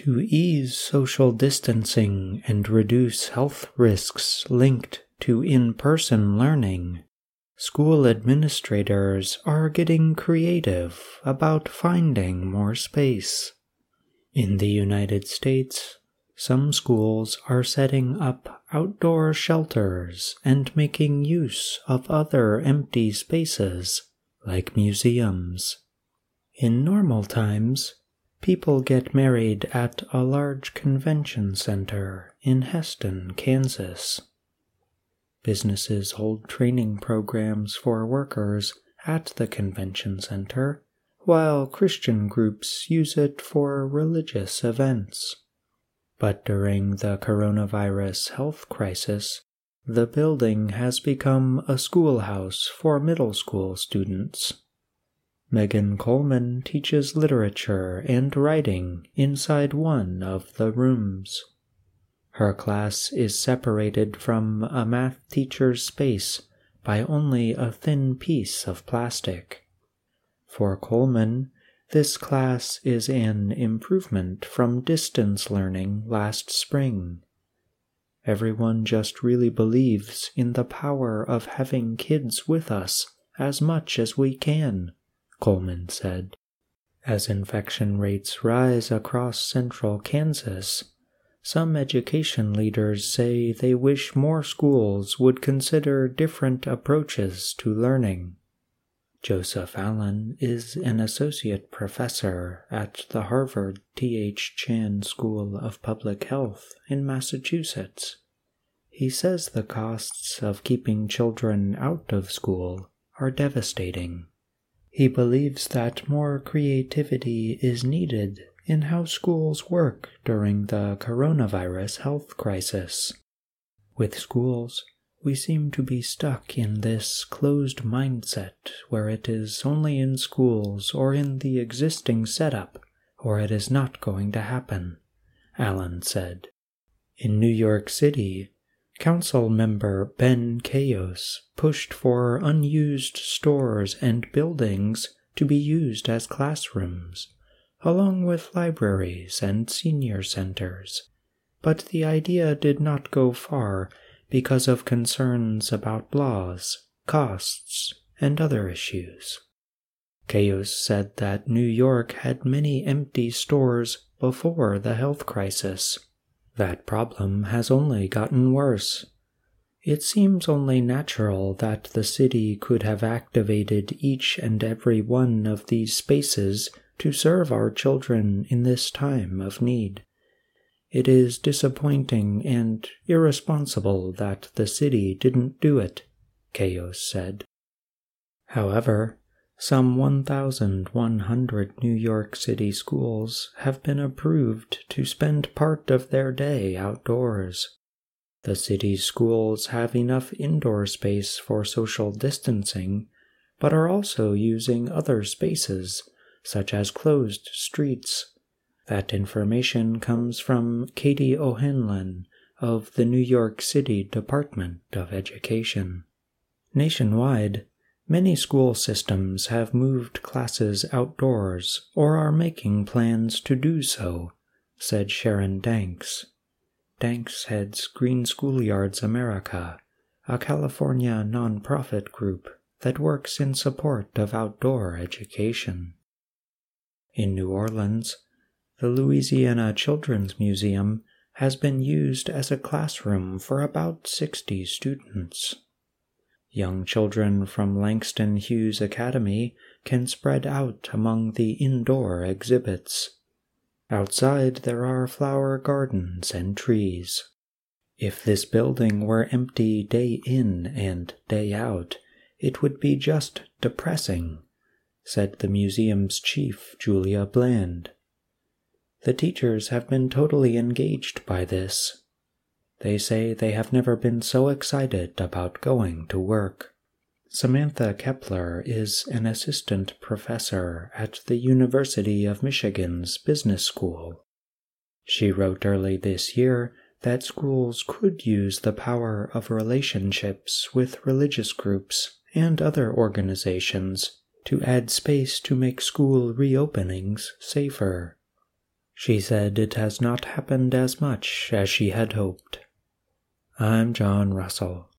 To ease social distancing and reduce health risks linked to in-person learning, school administrators are getting creative about finding more space. In the United States, some schools are setting up outdoor shelters and making use of other empty spaces, like museums. In normal times, people get married at a large convention center in Heston, Kansas. Businesses hold training programs for workers at the convention center, while Christian groups use it for religious events. But during the coronavirus health crisis, the building has become a schoolhouse for middle school students. Megan Coleman teaches literature and writing inside one of the rooms. Her class is separated from a math teacher's space by only a thin piece of plastic. For Coleman, this class is an improvement from distance learning last spring. Everyone just really believes in the power of having kids with us as much as we can, Coleman said. As infection rates rise across central Kansas, some education leaders say they wish more schools would consider different approaches to learning. Joseph Allen is an associate professor at the Harvard T.H. Chan School of Public Health in Massachusetts. He says the costs of keeping children out of school are devastating. He believes that more creativity is needed in how schools work during the coronavirus health crisis. With schools, we seem to be stuck in this closed mindset where it is only in schools or in the existing setup, or it is not going to happen, Allen said. In New York City, Council member Ben Kayos pushed for unused stores and buildings to be used as classrooms, along with libraries and senior centers. But the idea did not go far because of concerns about laws, costs, and other issues. Kayos said that New York had many empty stores before the health crisis. That problem has only gotten worse. It seems only natural that the city could have activated each and every one of these spaces to serve our children in this time of need. It is disappointing and irresponsible that the city didn't do it, Kayos said. However, some 1,100 New York City schools have been approved to spend part of their day outdoors. The city's schools have enough indoor space for social distancing, but are also using other spaces, such as closed streets. That information comes from Katie O'Hanlon of the New York City Department of Education. Nationwide, many school systems have moved classes outdoors or are making plans to do so, said Sharon Danks. Danks heads Green Schoolyards America, a California nonprofit group that works in support of outdoor education. In New Orleans, the Louisiana Children's Museum has been used as a classroom for about 60 students. Young children from Langston Hughes Academy can spread out among the indoor exhibits. Outside there are flower gardens and trees. If this building were empty day in and day out, it would be just depressing, said the museum's chief, Julia Bland. The teachers have been totally engaged by this. They say they have never been so excited about going to work. Samantha Kepler is an assistant professor at the University of Michigan's Business School. She wrote early this year that schools could use the power of relationships with religious groups and other organizations to add space to make school reopenings safer. She said it has not happened as much as she had hoped. I'm John Russell.